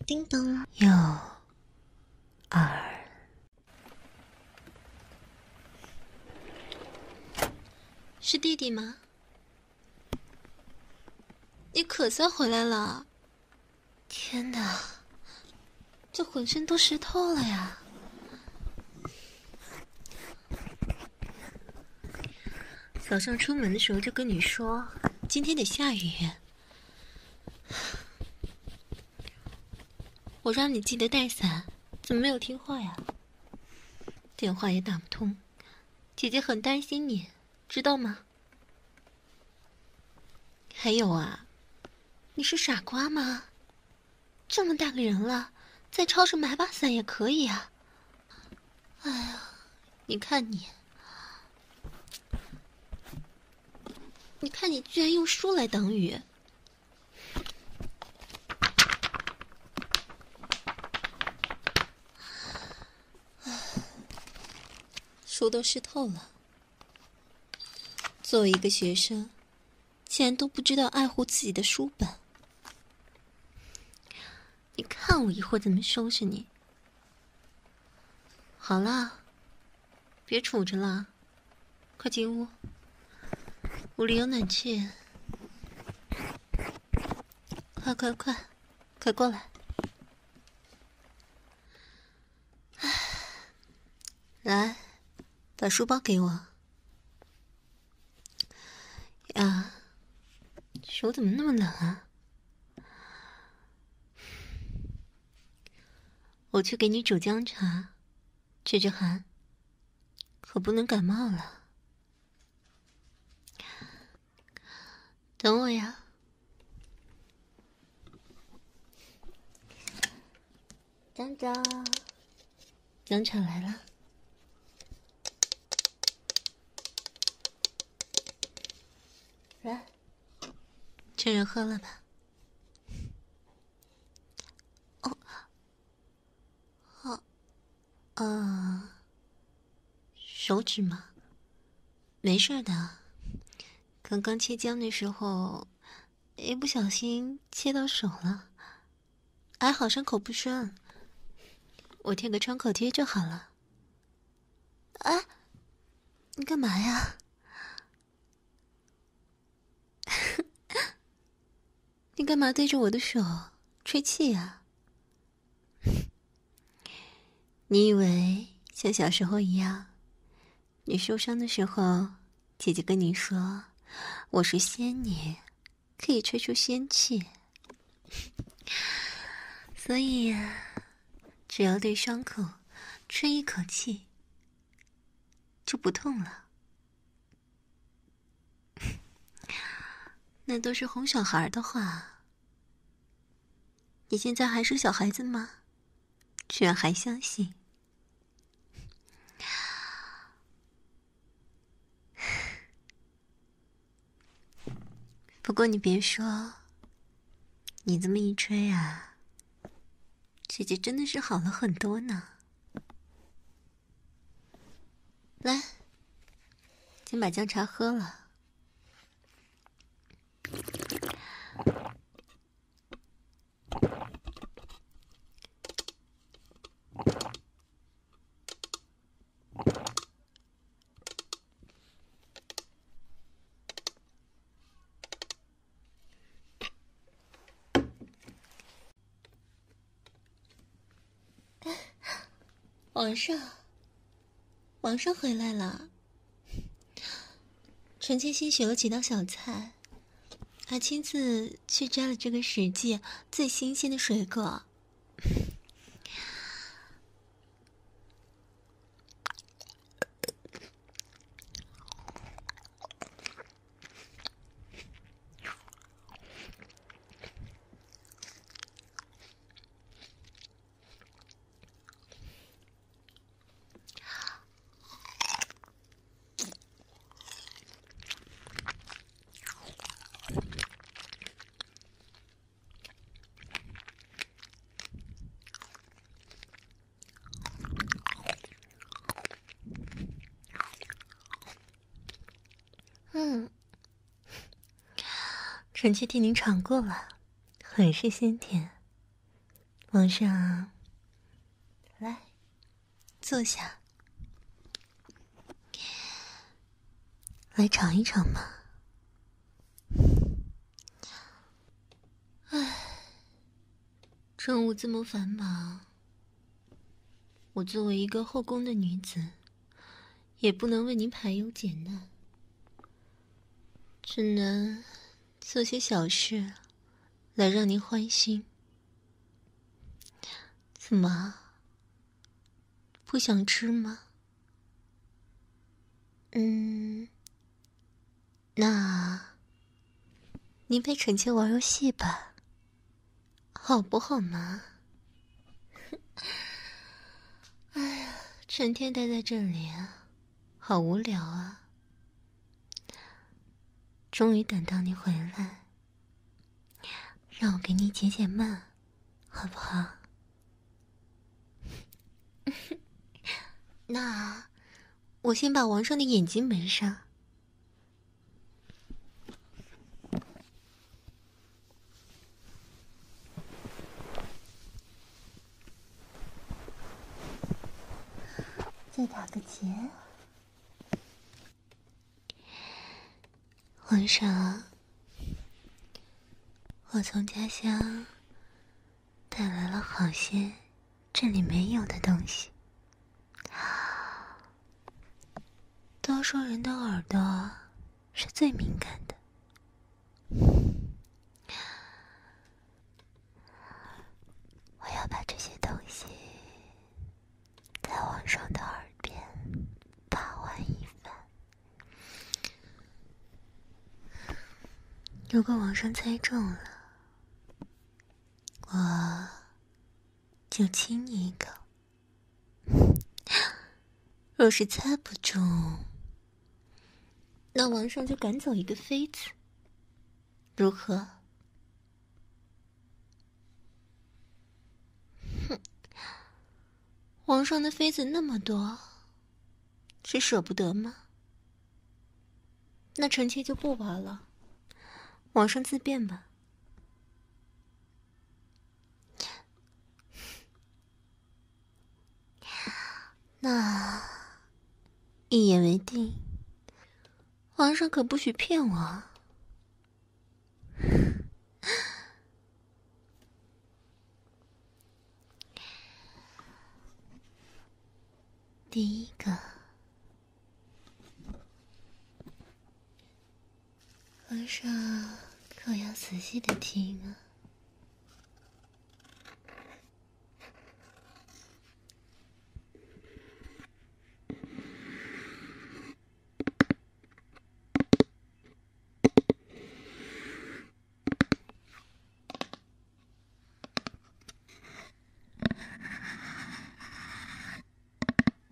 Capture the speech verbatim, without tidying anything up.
叮咚， 右耳。 是弟弟吗？你可算回来了！天哪，这浑身都湿透了呀！早上出门的时候就跟你说，今天得下雨。我让你记得带伞，怎么没有听话呀？电话也打不通，姐姐很担心你，知道吗？还有啊，你是傻瓜吗？这么大个人了，在超市买把伞也可以啊。哎呀，你看你，你看你居然用书来挡雨。书都湿透了。作为一个学生，竟然都不知道爱护自己的书本。你看我一会儿怎么收拾你。好了，别杵着了，快进屋，屋里有暖气。快快快，快过来！来，把书包给我。呀，手怎么那么冷啊？我去给你煮姜茶，治治寒，可不能感冒了。等我呀。张张，姜茶来了。来，趁热喝了吧。哦，哦，呃，手指吗？没事的，刚刚切姜的时候，一不小心切到手了，还好伤口不深，我贴个创口贴就好了。哎，你干嘛呀？你干嘛对着我的手吹气呀？你以为像小时候一样，你受伤的时候，姐姐跟你说我是仙女，可以吹出仙气，所以只要对伤口吹一口气，就不痛了。那都是哄小孩的话。你现在还是小孩子吗？居然还相信。不过你别说，你这么一吹啊，姐姐真的是好了很多呢。来，先把姜茶喝了。皇上，皇上回来了。臣妾新学了几道小菜，还亲自去摘了这个时节最新鲜的水果。嗯，臣妾替您尝过了，很是鲜甜。 皇上，来，坐下，来尝一尝嘛。唉，政务这么繁忙，我作为一个后宫的女子，也不能为您排忧解难，只能做些小事来让您欢心。怎么，不想吃吗？嗯，那您陪臣妾玩游戏吧，好不好嘛？哎呀，成天待在这里啊，好无聊啊！终于等到你回来，让我给你解解闷，好不好？那我先把王上的眼睛蒙上。再打个结。皇上，我从家乡带来了好些这里没有的东西。都说人的耳朵是最敏感的，我要把这些东西在皇上的耳边把玩一番。如果皇上猜中了，我就亲你一口；若是猜不中，那皇上就赶走一个妃子，如何？哼，皇上的妃子那么多，是舍不得吗？那臣妾就不玩了，皇上自便吧。那一言为定，皇上可不许骗我。第一个，皇上可要仔细的听啊。